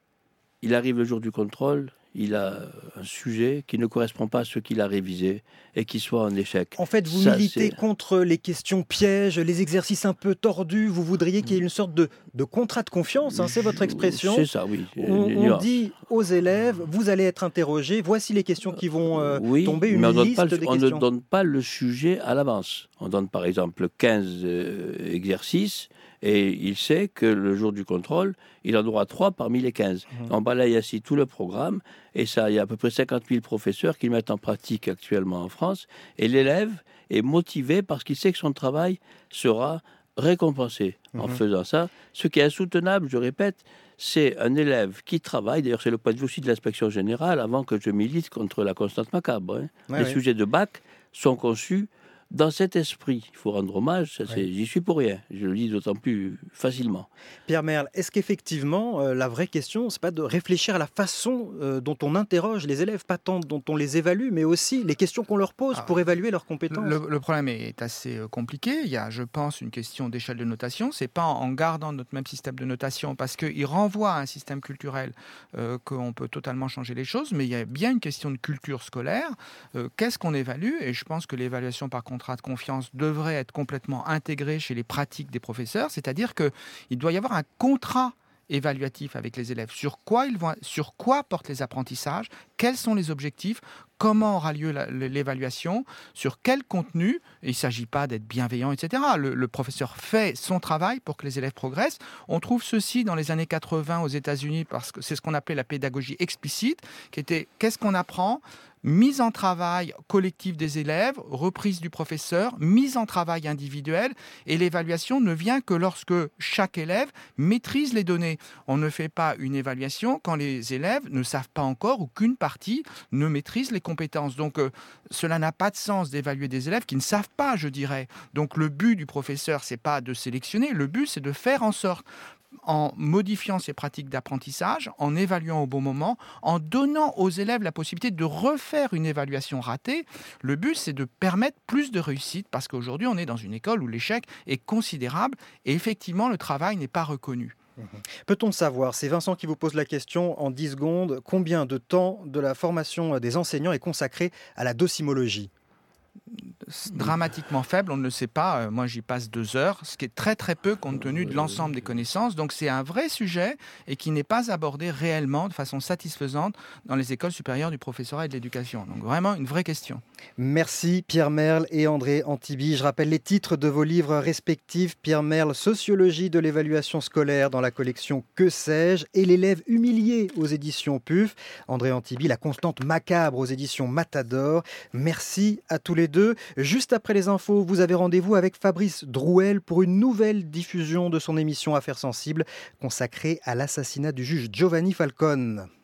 il arrive le jour du contrôle, il a un sujet qui ne correspond pas à ce qu'il a révisé et qui soit en échec. En fait, vous militez contre les questions pièges, les exercices un peu tordus. Vous voudriez qu'il y ait une sorte de contrat de confiance, c'est votre expression. C'est ça, oui. On dit aux élèves, vous allez être interrogés, voici les questions qui vont tomber, une liste des questions. On ne donne pas le sujet à l'avance. On donne par exemple 15 exercices. Et il sait que le jour du contrôle, il en aura 3 parmi les 15. On balaye ainsi tout le programme, et ça, il y a à peu près 50 000 professeurs qui le mettent en pratique actuellement en France, et l'élève est motivé parce qu'il sait que son travail sera récompensé en faisant ça. Ce qui est insoutenable, je répète, c'est un élève qui travaille, d'ailleurs c'est le point de vue aussi de l'inspection générale, avant que je milite contre la constante macabre. Les sujets de bac sont conçus dans cet esprit. Il faut rendre hommage, j'y suis pour rien, je le dis d'autant plus facilement. Pierre Merle, est-ce qu'effectivement, la vraie question, c'est pas de réfléchir à la façon dont on interroge les élèves, pas tant dont on les évalue, mais aussi les questions qu'on leur pose pour évaluer leurs compétences? Le problème est assez compliqué. Il y a, je pense, une question d'échelle de notation. C'est pas en gardant notre même système de notation, parce qu'il renvoie à un système culturel qu'on peut totalement changer les choses, mais il y a bien une question de culture scolaire. Qu'est-ce qu'on évalue? Et je pense que l'évaluation par contrat de confiance devrait être complètement intégrée chez les pratiques des professeurs, c'est-à-dire qu'il doit y avoir un contrat évaluatif avec les élèves, sur quoi portent les apprentissages, quels sont les objectifs, comment aura lieu l'évaluation, sur quel contenu. Il ne s'agit pas d'être bienveillant, etc. Le professeur fait son travail pour que les élèves progressent. On trouve ceci dans les années 80 aux États-Unis, parce que c'est ce qu'on appelait la pédagogie explicite, qui était qu'est-ce qu'on apprend, mise en travail collectif des élèves, reprise du professeur, mise en travail individuelle, et l'évaluation ne vient que lorsque chaque élève maîtrise les données. On ne fait pas une évaluation quand les élèves ne savent pas encore ou qu'une partie ne maîtrise les compétences. Donc cela n'a pas de sens d'évaluer des élèves qui ne savent pas, je dirais. Donc le but du professeur, c'est pas de sélectionner, le but c'est de faire en sorte, en modifiant ses pratiques d'apprentissage, en évaluant au bon moment, en donnant aux élèves la possibilité de refaire une évaluation ratée. Le but, c'est de permettre plus de réussite, parce qu'aujourd'hui, on est dans une école où l'échec est considérable et effectivement, le travail n'est pas reconnu. Peut-on savoir, c'est Vincent qui vous pose la question en 10 secondes, combien de temps de la formation des enseignants est consacré à la docimologie ? Dramatiquement faible, on ne le sait pas. Moi, j'y passe 2 heures, ce qui est très très peu compte tenu de l'ensemble des connaissances. Donc c'est un vrai sujet et qui n'est pas abordé réellement de façon satisfaisante dans les écoles supérieures du professorat et de l'éducation. Donc vraiment une vraie question. Merci Pierre Merle et André Antibi. Je rappelle les titres de vos livres respectifs. Pierre Merle, Sociologie de l'évaluation scolaire dans la collection Que sais-je, et L'élève humilié aux éditions PUF. André Antibi, La constante macabre aux éditions Matador. Merci à tous les deux. Juste après les infos, vous avez rendez-vous avec Fabrice Drouel pour une nouvelle diffusion de son émission Affaires sensibles consacrée à l'assassinat du juge Giovanni Falcone.